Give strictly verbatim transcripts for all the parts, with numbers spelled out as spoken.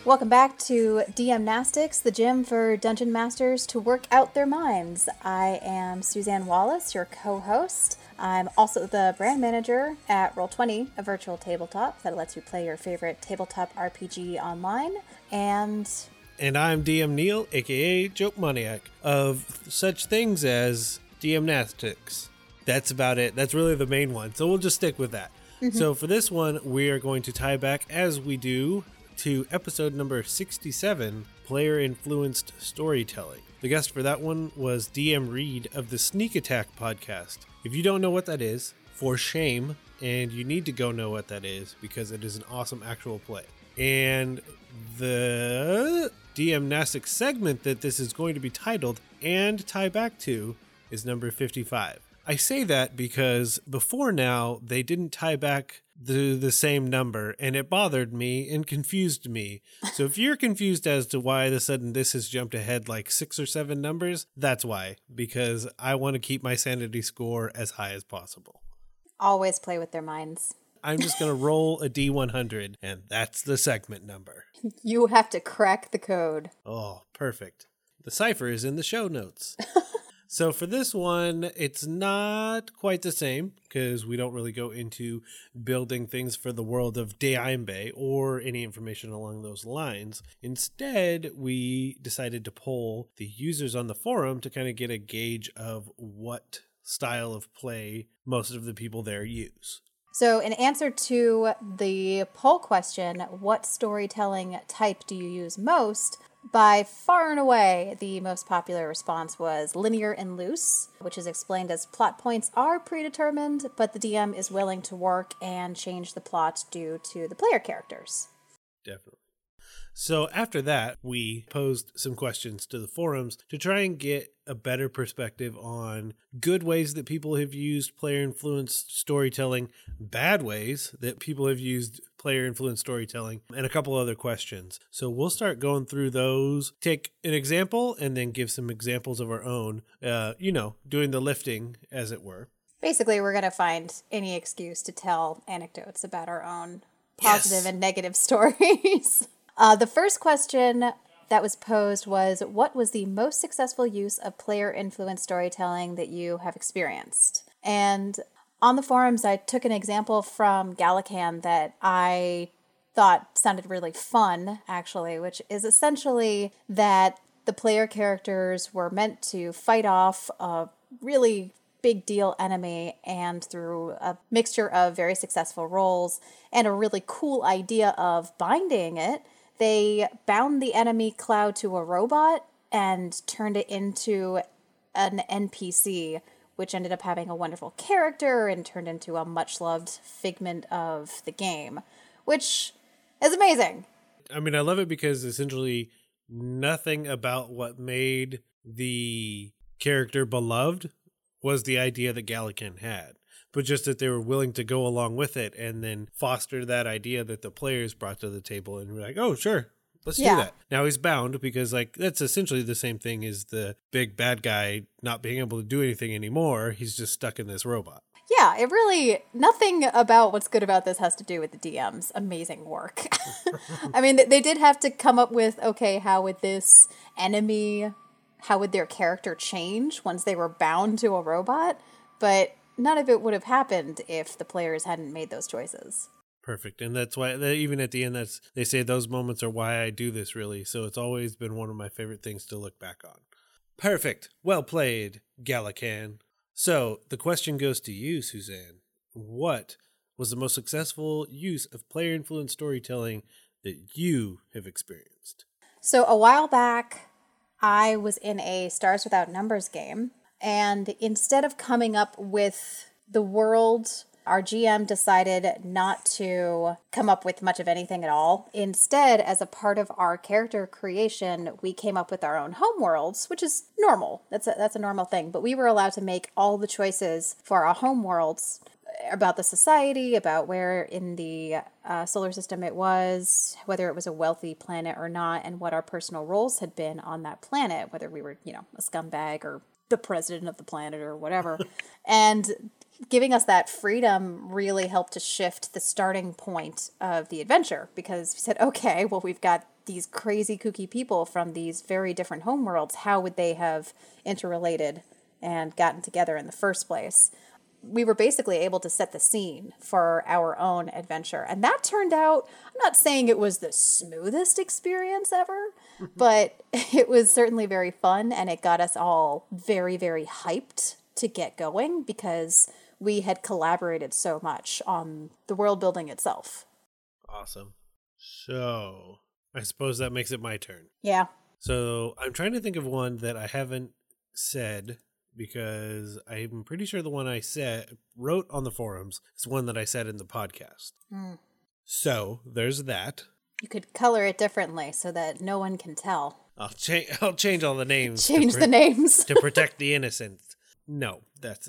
Welcome back to D M Nastics, the gym for dungeon masters to work out their minds. I am Suzanne Wallace, your co-host. I'm also the brand manager at Roll twenty, a virtual tabletop that lets you play your favorite tabletop R P G online. And And I'm D M Neil, aka Joke Maniac, of such things as D M Nastics. That's about it. That's really the main one. So we'll just stick with that. Mm-hmm. So for this one, we are going to tie back, as we do, to episode number sixty-seven, Player-Influenced Storytelling. The guest for that one was D M Reed of the Sneak Attack podcast. If you don't know what that is, for shame, and you need to go know what that is because it is an awesome actual play. And the D M Nastic segment that this is going to be titled and tie back to is number fifty-five. I say that because before now, they didn't tie back the the same number, and it bothered me and confused me. So if you're confused as to why all of a sudden this has jumped ahead like six or seven numbers, that's why, because I want to keep my sanity score as high as possible. Always play with their minds. I'm just going to roll a D one hundred, and that's the segment number. You have to crack the code. Oh, perfect. The cipher is in the show notes. So for this one, it's not quite the same because we don't really go into building things for the world of Deimbe or any information along those lines. Instead, we decided to poll the users on the forum to kind of get a gauge of what style of play most of the people there use. So in answer to the poll question, what storytelling type do you use most? By far and away, the most popular response was linear and loose, which is explained as plot points are predetermined, but the D M is willing to work and change the plot due to the player characters. Definitely. So after that, we posed some questions to the forums to try and get a better perspective on good ways that people have used player-influenced storytelling, bad ways that people have used player-influenced storytelling, and a couple other questions. So we'll start going through those, take an example, and then give some examples of our own, uh, you know, doing the lifting, as it were. Basically, we're going to find any excuse to tell anecdotes about our own positive yes. and negative stories. Uh, the first question that was posed was, what was the most successful use of player-influenced storytelling that you have experienced? And on the forums, I took an example from Galakan that I thought sounded really fun, actually, which is essentially that the player characters were meant to fight off a really big deal enemy, and through a mixture of very successful rolls and a really cool idea of binding it, they bound the enemy Cloud to a robot and turned it into an N P C, which ended up having a wonderful character and turned into a much-loved figment of the game, which is amazing. I mean, I love it because essentially nothing about what made the character beloved was the idea that Galakan had, but just that they were willing to go along with it and then foster that idea that the players brought to the table and were like, oh, sure, let's yeah. do that. Now he's bound because like that's essentially the same thing as the big bad guy not being able to do anything anymore. He's just stuck in this robot. Yeah, it really, nothing about what's good about this has to do with the D M's amazing work. I mean, they did have to come up with, okay, how would this enemy, how would their character change once they were bound to a robot? But none of it would have happened if the players hadn't made those choices. Perfect. And that's why, even at the end, that's they say those moments are why I do this, really. So it's always been one of my favorite things to look back on. Perfect. Well played, Galakan. So the question goes to you, Suzanne. What was the most successful use of player-influenced storytelling that you have experienced? So a while back, I was in a Stars Without Numbers game, and instead of coming up with the world, our G M decided not to come up with much of anything at all. Instead, as a part of our character creation, we came up with our own homeworlds, which is normal. That's a, that's a normal thing. But we were allowed to make all the choices for our homeworlds about the society, about where in the uh, solar system it was, whether it was a wealthy planet or not, and what our personal roles had been on that planet, whether we were, you know, a scumbag or the president of the planet or whatever. And giving us that freedom really helped to shift the starting point of the adventure, because we said, okay, well, we've got these crazy kooky people from these very different homeworlds. How would they have interrelated and gotten together in the first place? We were basically able to set the scene for our own adventure. And that turned out, I'm not saying it was the smoothest experience ever, but it was certainly very fun, and it got us all very, very hyped to get going because we had collaborated so much on the world building itself. Awesome. So I suppose that makes it my turn. Yeah. So I'm trying to think of one that I haven't said, because I'm pretty sure the one I said wrote on the forums is one that I said in the podcast. Mm. So there's that. You could color it differently so that no one can tell. I'll change. I'll change all the names. Change the names to protect the innocent. No, that's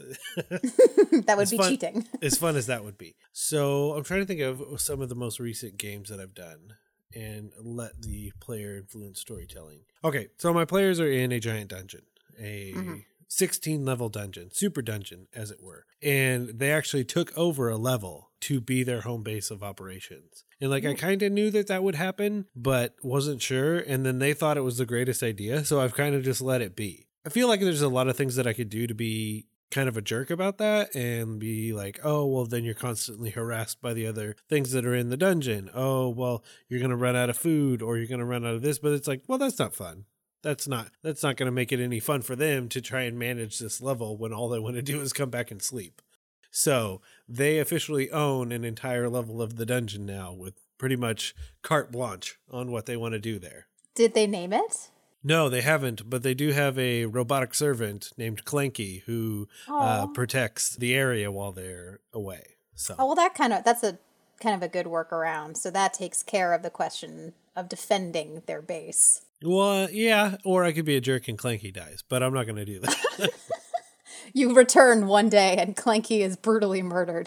that would be fun, cheating. As fun as that would be. So I'm trying to think of some of the most recent games that I've done and let the player influence storytelling. Okay, so my players are in a giant dungeon, a mm-hmm. sixteen level dungeon, super dungeon, as it were. And they actually took over a level to be their home base of operations. And like, Ooh. I kind of knew that that would happen, but wasn't sure. And then they thought it was the greatest idea. So I've kind of just let it be. I feel like there's a lot of things that I could do to be kind of a jerk about that and be like, oh, well, then you're constantly harassed by the other things that are in the dungeon. Oh, well, you're going to run out of food, or you're going to run out of this. But it's like, well, that's not fun. That's not that's not going to make it any fun for them to try and manage this level when all they want to do is come back and sleep. So they officially own an entire level of the dungeon now with pretty much carte blanche on what they want to do there. Did they name it? No, they haven't, but they do have a robotic servant named Clanky who uh, protects the area while they're away. So, oh, well, that kind of that's a kind of a good workaround. So that takes care of the question of defending their base. Well, yeah, or I could be a jerk and Clanky dies, but I'm not going to do that. You return one day and Clanky is brutally murdered.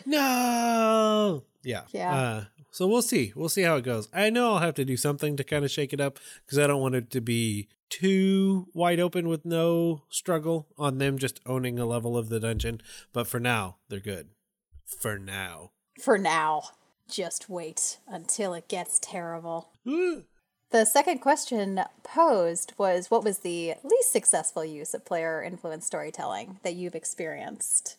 No! Yeah. Yeah. Uh, so we'll see. We'll see how it goes. I know I'll have to do something to kind of shake it up because I don't want it to be too wide open with no struggle on them just owning a level of the dungeon. But for now, they're good. For now. For now. Just wait until it gets terrible. The second question posed was, what was the least successful use of player influence storytelling that you've experienced?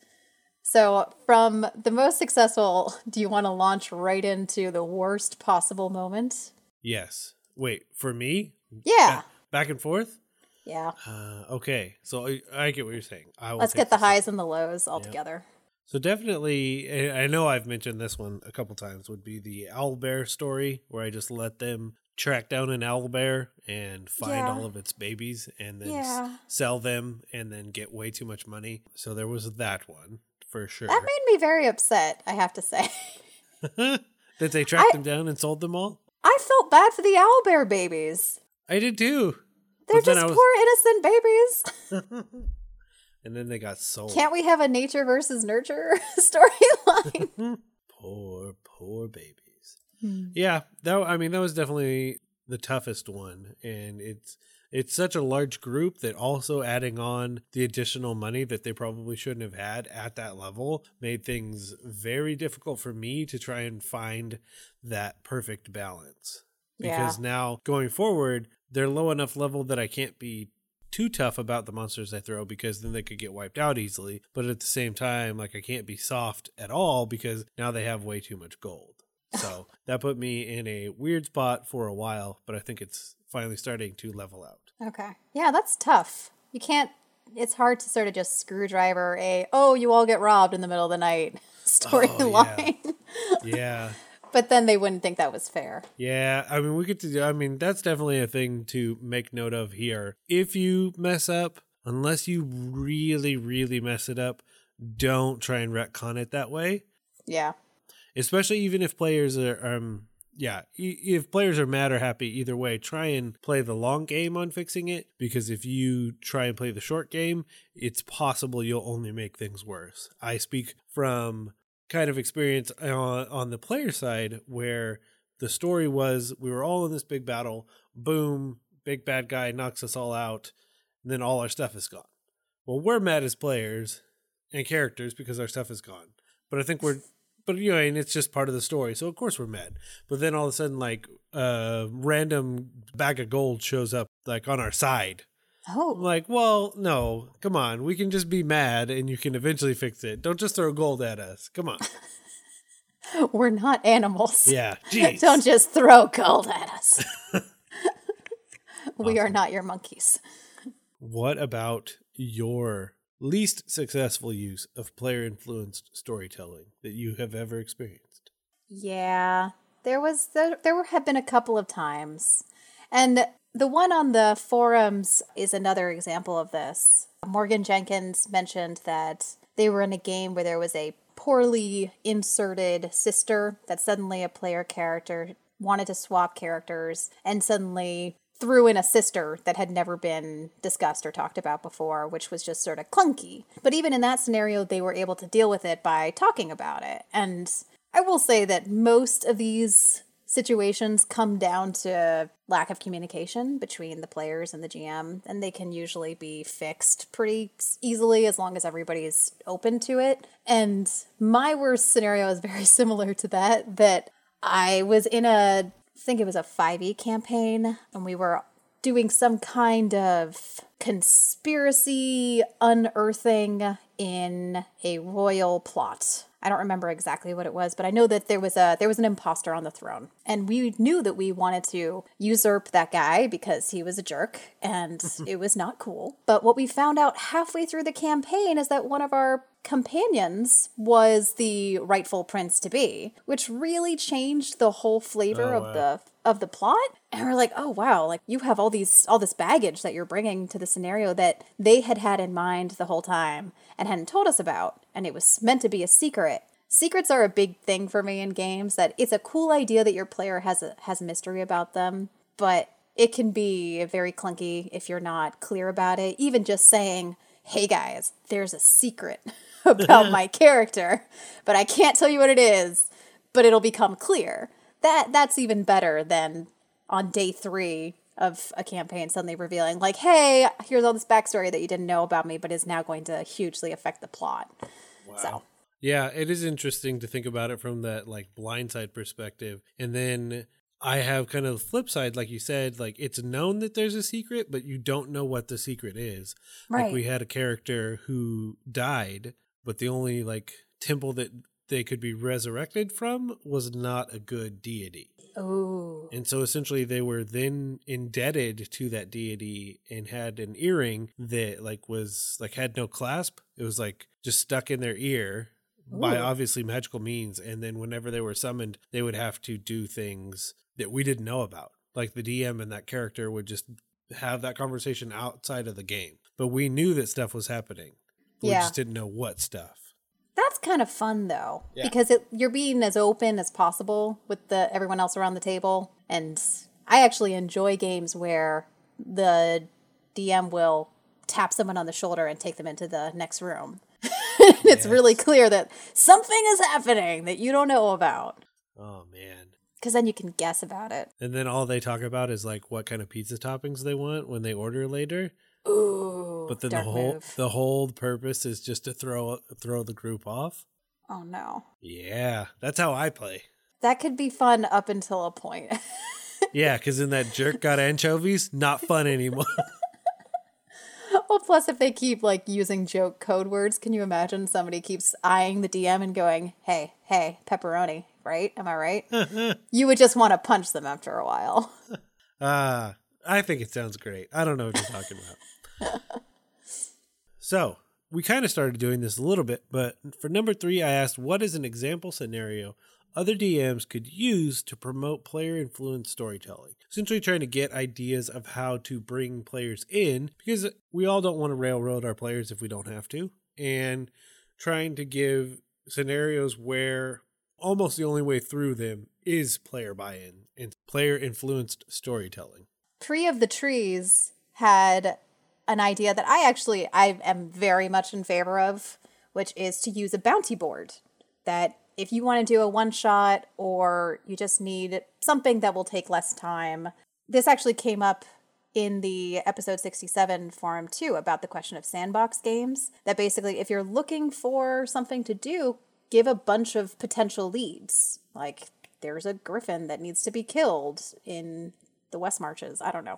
So from the most successful, do you want to launch right into the worst possible moment? Yes. Wait, for me? Yeah. Back and forth? Yeah. Uh, okay. So I, I get what you're saying. I will Let's get the highs and the lows all yep. together. So definitely, I know I've mentioned this one a couple times, would be the owlbear story, where I just let them track down an owlbear and find yeah. all of its babies and then yeah. s- sell them and then get way too much money. So there was that one for sure. That made me very upset, I have to say. That they tracked I, them down and sold them all? I felt bad for the owlbear babies. I did too. They're just was... poor innocent babies. And then they got sold. Can't we have a nature versus nurture storyline? Poor, poor babies. Hmm. Yeah, that I mean that was definitely the toughest one, and it's it's such a large group that also adding on the additional money that they probably shouldn't have had at that level made things very difficult for me to try and find that perfect balance. Because yeah. now going forward, they're low enough level that I can't be too tough about the monsters I throw because then they could get wiped out easily. But at the same time, like I can't be soft at all because now they have way too much gold. So that put me in a weird spot for a while, but I think it's finally starting to level out. Okay. Yeah, that's tough. You can't, it's hard to sort of just screwdriver a, oh, you all get robbed in the middle of the night storyline. Oh, yeah. yeah. But then they wouldn't think that was fair. Yeah, I mean, we get to, I mean, that's definitely a thing to make note of here. If you mess up, unless you really, really mess it up, don't try and retcon it that way. Yeah. Especially even if players are, um, yeah, if players are mad or happy, either way, try and play the long game on fixing it. Because if you try and play the short game, it's possible you'll only make things worse. I speak from kind of experience on, on the player side where the story was we were all in this big battle, boom, big bad guy knocks us all out, and then all our stuff is gone. Well, we're mad as players, and characters because our stuff is gone. But I think we're, but you know, and it's just part of the story. So of course we're mad. But then all of a sudden, like a random bag of gold shows up like on our side. Oh. I'm like, well, no, come on. We can just be mad and you can eventually fix it. Don't just throw gold at us. Come on. We're not animals. Yeah. Jeez. Don't just throw gold at us. We Awesome. are not your monkeys. What about your least successful use of player-influenced storytelling that you have ever experienced? Yeah, there was there, there have been a couple of times. And the one on the forums is another example of this. Morgan Jenkins mentioned that they were in a game where there was a poorly inserted sister that suddenly a player character wanted to swap characters and suddenly threw in a sister that had never been discussed or talked about before, which was just sort of clunky. But even in that scenario, they were able to deal with it by talking about it. And I will say that most of these situations come down to lack of communication between the players and the G M, and they can usually be fixed pretty easily as long as everybody's open to it. And my worst scenario is very similar to that, that I was in a, I think it was a five E campaign, and we were doing some kind of conspiracy unearthing in a royal plot. I don't remember exactly what it was, but I know that there was a there was an imposter on the throne. And we knew that we wanted to usurp that guy because he was a jerk and it was not cool. But what we found out halfway through the campaign is that one of our companions was the rightful prince to be, which really changed the whole flavor Oh, of wow. the of the plot. And we're like, oh wow, like you have all these all this baggage that you're bringing to the scenario that they had had in mind the whole time and hadn't told us about, and it was meant to be a secret. Secrets are a big thing for me in games, that it's a cool idea that your player has a has mystery about them, but it can be very clunky if you're not clear about it. Even just saying, hey guys, there's a secret about my character, but I can't tell you what it is, but it'll become clear. That that's even better than on day three of a campaign suddenly revealing, like, hey, here's all this backstory that you didn't know about me, but is now going to hugely affect the plot. Wow. So. Yeah, it is interesting to think about it from that like blindside perspective. And then I have kind of the flip side, like you said, like it's known that there's a secret, but you don't know what the secret is. Right. Like we had a character who died, but the only like temple that they could be resurrected from was not a good deity. Ooh. And so essentially they were then indebted to that deity and had an earring that like was like had no clasp. It was like just stuck in their ear by Ooh. obviously magical means. And then whenever they were summoned, they would have to do things that we didn't know about. Like the D M and that character would just have that conversation outside of the game. But we knew that stuff was happening. We Yeah. just didn't know what stuff. That's kind of fun though, Yeah. because it, you're being as open as possible with the everyone else around the table. And I actually enjoy games where the D M will tap someone on the shoulder and take them into the next room. It's Yes. really clear that something is happening that you don't know about, Oh, man. because then you can guess about it. And then all they talk about is like what kind of pizza toppings they want when they order later. Ooh, But then dark the whole move. the whole purpose is just to throw throw the group off. Oh no. Yeah, that's how I play. That could be fun up until a point. Yeah, because then that jerk got anchovies, not fun anymore. Well, plus if they keep like using joke code words, can you imagine somebody keeps eyeing the D M and going, hey, hey, pepperoni, right? Am I right? You would just want to punch them after a while. Ah, I think it sounds great. I don't know what you're talking about. So we kind of started doing this a little bit, but for number three, I asked, what is an example scenario other D Ms could use to promote player-influenced storytelling? Essentially trying to get ideas of how to bring players in, because we all don't want to railroad our players if we don't have to, and trying to give scenarios where almost the only way through them is player buy-in and player-influenced storytelling. Tree of the Trees had an idea that I actually I am very much in favor of, which is to use a bounty board. That if you want to do a one shot or you just need something that will take less time, this actually came up in the episode sixty-seven forum too about the question of sandbox games, that basically if you're looking for something to do, give a bunch of potential leads. Like, there's a griffin that needs to be killed in the West Marches. I don't know.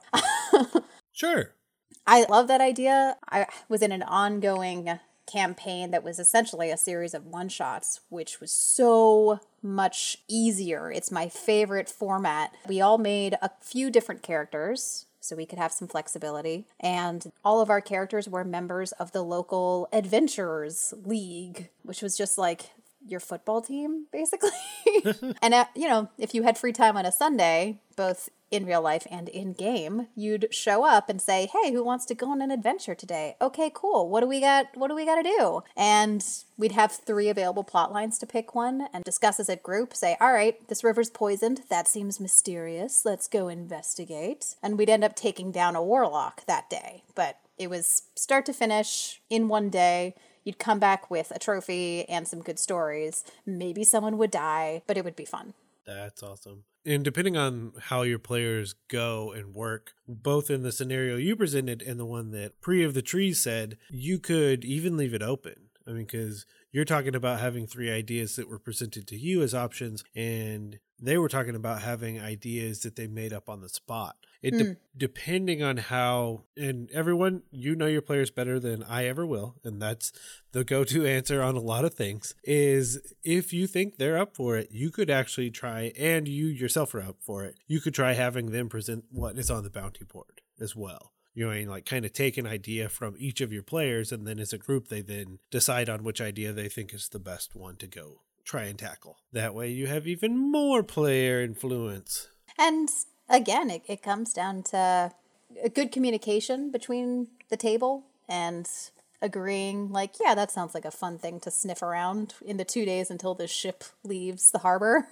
Sure. I love that idea. I was in an ongoing campaign that was essentially a series of one-shots, which was so much easier. It's my favorite format. We all made a few different characters, so we could have some flexibility. And all of our characters were members of the local Adventurers League, which was just like your football team, basically. And, uh, you know, if you had free time on a Sunday, both in real life and in game, you'd show up and say, hey, who wants to go on an adventure today? Okay, cool. What do we got? What do we got to do? And we'd have three available plot lines to pick one and discuss as a group, say, all right, this river's poisoned. That seems mysterious. Let's go investigate. And we'd end up taking down a warlock that day. But it was start to finish in one day. You'd come back with a trophy and some good stories. Maybe someone would die, but it would be fun. That's awesome. And depending on how your players go and work, both in the scenario you presented and the one that Pre of the Trees said, you could even leave it open. I mean, because you're talking about having three ideas that were presented to you as options, and they were talking about having ideas that they made up on the spot. It de- mm. Depending on how, and everyone, you know your players better than I ever will, and that's the go-to answer on a lot of things, is if you think they're up for it, you could actually try, and you yourself are up for it, you could try having them present what is on the bounty board as well. You know, like kind of take an idea from each of your players, and then as a group, they then decide on which idea they think is the best one to go try and tackle. That way you have even more player influence. And again, it, it comes down to a good communication between the table and agreeing, like, yeah, that sounds like a fun thing to sniff around in the two days until the ship leaves the harbor.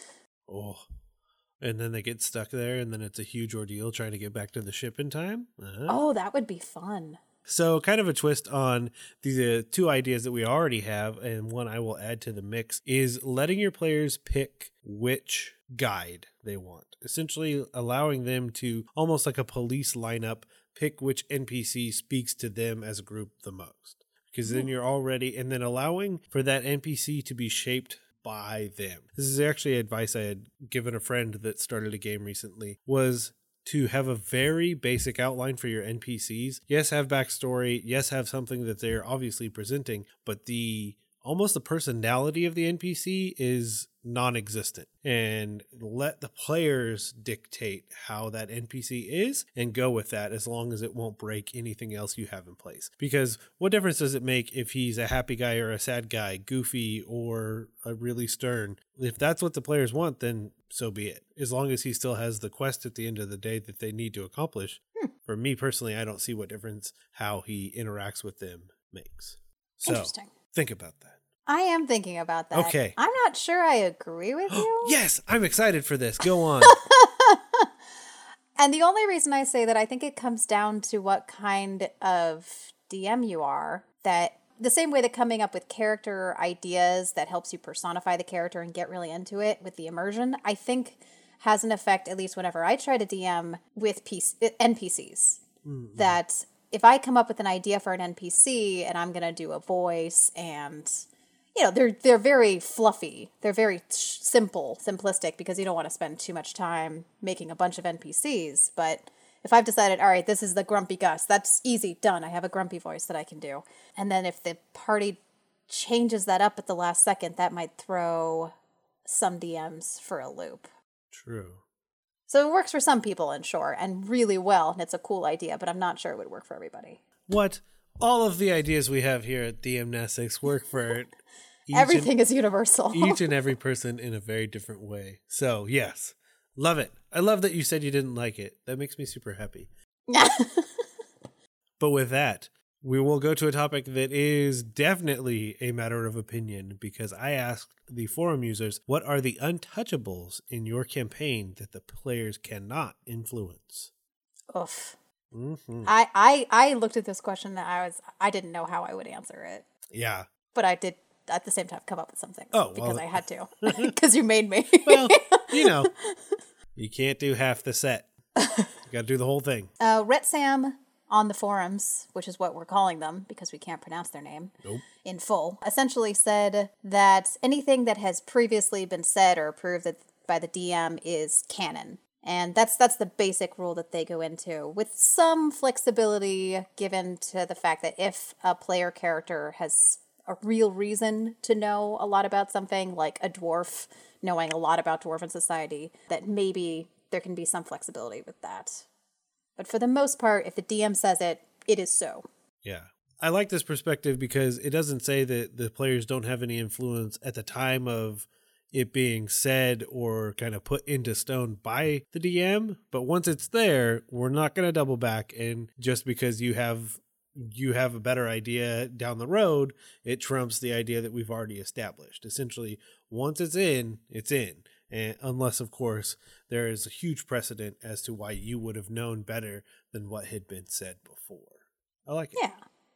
Oh. And then they get stuck there, and then it's a huge ordeal trying to get back to the ship in time. Uh-huh. Oh, that would be fun. So kind of a twist on the uh, two ideas that we already have, and one I will add to the mix, is letting your players pick which guide they want. Essentially allowing them to, almost like a police lineup, pick which N P C speaks to them as a group the most. Because then you're already, and then allowing for that N P C to be shaped by them. This is actually advice I had given a friend that started a game recently, was to have a very basic outline for your N P Cs. Yes, have backstory. Yes, have something that they're obviously presenting, but the almost the personality of the N P C is non-existent, and let the players dictate how that N P C is and go with that, as long as it won't break anything else you have in place. Because what difference does it make if he's a happy guy or a sad guy, goofy or a really stern? If that's what the players want, then so be it. As long as he still has the quest at the end of the day that they need to accomplish. Hmm. For me personally, I don't see what difference how he interacts with them makes. So, interesting. Think about that. I am thinking about that. Okay. I'm not sure I agree with you. Yes, I'm excited for this. Go on. And the only reason I say that, I think it comes down to what kind of D M you are. That the same way that coming up with character ideas that helps you personify the character and get really into it with the immersion, I think has an effect, at least whenever I try to D M with P C- N P Cs. Mm-hmm. That if I come up with an idea for an N P C and I'm going to do a voice and, you know, they're they're very fluffy. They're very simple, simplistic, because you don't want to spend too much time making a bunch of N P Cs. But if I've decided, all right, this is the Grumpy Gus, that's easy, done. I have a grumpy voice that I can do. And then if the party changes that up at the last second, that might throw some D Ms for a loop. True. So it works for some people, and sure, and really well, and it's a cool idea, but I'm not sure it would work for everybody. What? All of the ideas we have here at DMnastics work for everything and, is universal. Each and every person in a very different way. So, yes. Love it. I love that you said you didn't like it. That makes me super happy. But with that, we will go to a topic that is definitely a matter of opinion, because I asked the forum users, what are the untouchables in your campaign that the players cannot influence? Oof. Mm-hmm. I, I, I looked at this question and I was I didn't know how I would answer it. Yeah. But I did at the same time come up with something. Oh, because well, I had to. Because you made me. Well, you know, you can't do half the set. You got to do the whole thing. Uh, Retsam on the forums, which is what we're calling them because we can't pronounce their name Nope. in full, essentially said that anything that has previously been said or approved that by the D M is canon. And that's that's the basic rule that they go into, with some flexibility given to the fact that if a player character has a real reason to know a lot about something, like a dwarf knowing a lot about dwarven society, that maybe there can be some flexibility with that. But for the most part, if the D M says it, it is so. Yeah. I like this perspective because it doesn't say that the players don't have any influence at the time of it being said or kind of put into stone by the D M. But once it's there, we're not going to double back. And just because you have you have a better idea down the road, it trumps the idea that we've already established. Essentially, once it's in, it's in. And unless, of course, there is a huge precedent as to why you would have known better than what had been said before. I like it. Yeah.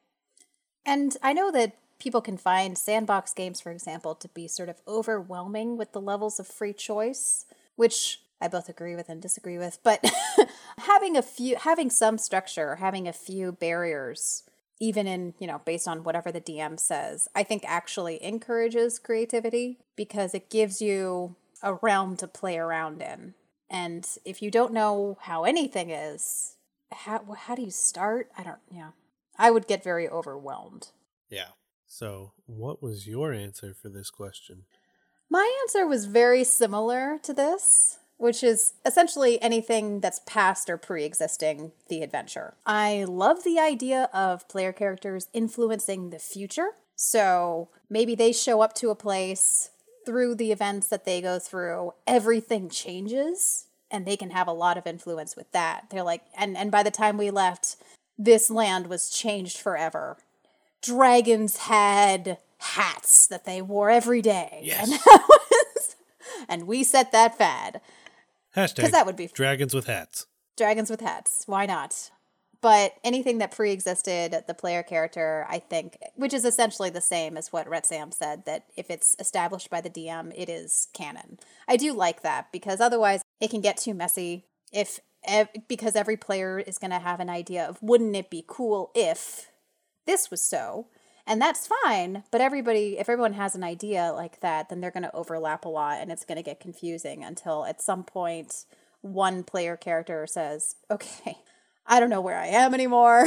And I know that people can find sandbox games, for example, to be sort of overwhelming with the levels of free choice, which I both agree with and disagree with. But having a few, having some structure, having a few barriers, even in, you know, based on whatever the D M says, I think actually encourages creativity because it gives you a realm to play around in. And if you don't know how anything is, how how do you start? I don't, yeah. I would get very overwhelmed. Yeah. So what was your answer for this question? My answer was very similar to this, which is essentially anything that's past or pre-existing the adventure. I love the idea of player characters influencing the future. So maybe they show up to a place, through the events that they go through, everything changes, and they can have a lot of influence with that. They're like, and, and by the time we left, this land was changed forever. Dragons had hats that they wore every day. Yes. And, that was, and we set that fad. Hashtag Because that would be dragons with hats. Dragons with hats. Why not? But anything that pre-existed the player character, I think, which is essentially the same as what Retsam said, that if it's established by the D M, it is canon. I do like that, because otherwise it can get too messy. If ev- because every player is going to have an idea of, wouldn't it be cool if this was so? And that's fine, but everybody, if everyone has an idea like that, then they're going to overlap a lot, and it's going to get confusing until at some point one player character says, okay, I don't know where I am anymore.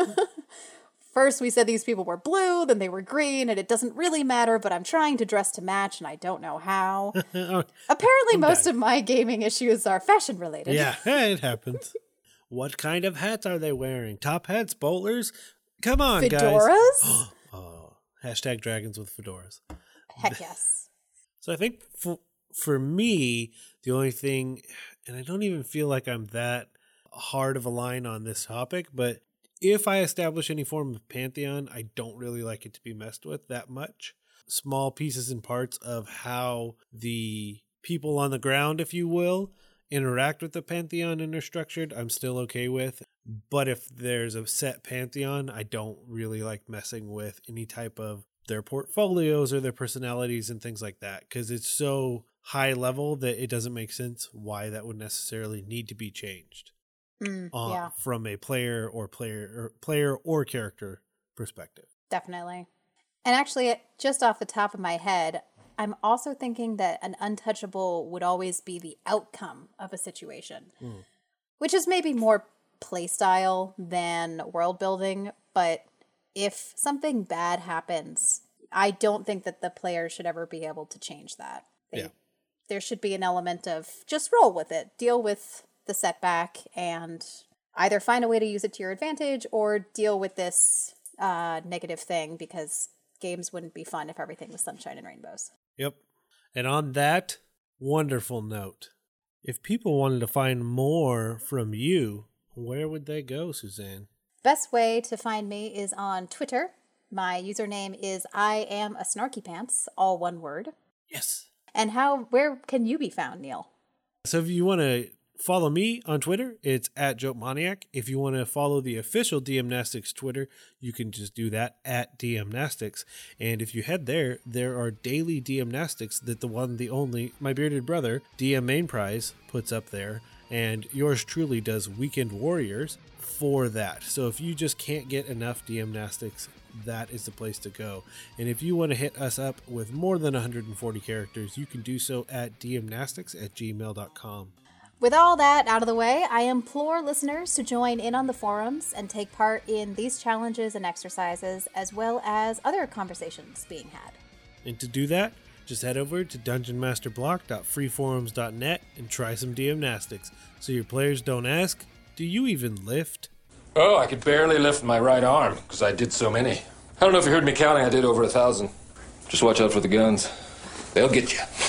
First we said these people were blue, then they were green, and it doesn't really matter, but I'm trying to dress to match, and I don't know how. oh, Apparently I'm most done. of my gaming issues are fashion related. Yeah, it happens. What kind of hats are they wearing? Top hats, bowlers? Come on, Fedoras? guys. Oh, hashtag dragons with fedoras. Heck yes. So I think for, for me, the only thing, and I don't even feel like I'm that hard of a line on this topic, but if I establish any form of pantheon, I don't really like it to be messed with that much. Small pieces and parts of how the people on the ground, if you will, interact with the pantheon and are structured, I'm still okay with. But if there's a set pantheon, I don't really like messing with any type of their portfolios or their personalities and things like that, because it's so high level that it doesn't make sense why that would necessarily need to be changed. Mm, Uh, yeah, from a player or player or player or character perspective. definitely. And actually, just off the top of my head, I'm also thinking that an untouchable would always be the outcome of a situation, mm. which is maybe more playstyle than world building. But if something bad happens, I don't think that the player should ever be able to change that. They, yeah. There should be an element of just roll with it, deal with the setback, and either find a way to use it to your advantage or deal with this uh, negative thing, because games wouldn't be fun if everything was sunshine and rainbows. Yep. And on that wonderful note, if people wanted to find more from you, where would they go, Suzanne? Best way to find me is on Twitter. My username is I am a snarky pants, all one word. Yes. And how? Where can you be found, Neil? So if you want to follow me on Twitter, it's at JokeManiac. If you want to follow the official DMnastics Twitter, you can just do that at DMnastics. And if you head there, there are daily DMnastics that the one, the only, my bearded brother, D M Main Prize, puts up there. And yours truly does Weekend Warriors for that. So if you just can't get enough DMnastics, that is the place to go. And if you want to hit us up with more than one hundred forty characters, you can do so at dmnastics at gmail dot com. With all that out of the way, I implore listeners to join in on the forums and take part in these challenges and exercises, as well as other conversations being had. And to do that, just head over to dungeon master block dot freeforums dot net and try some DMnastics, so your players don't ask, do you even lift? Oh, I could barely lift my right arm, because I did so many. I don't know if you heard me counting, I did over a thousand. Just watch out for the guns. They'll get you.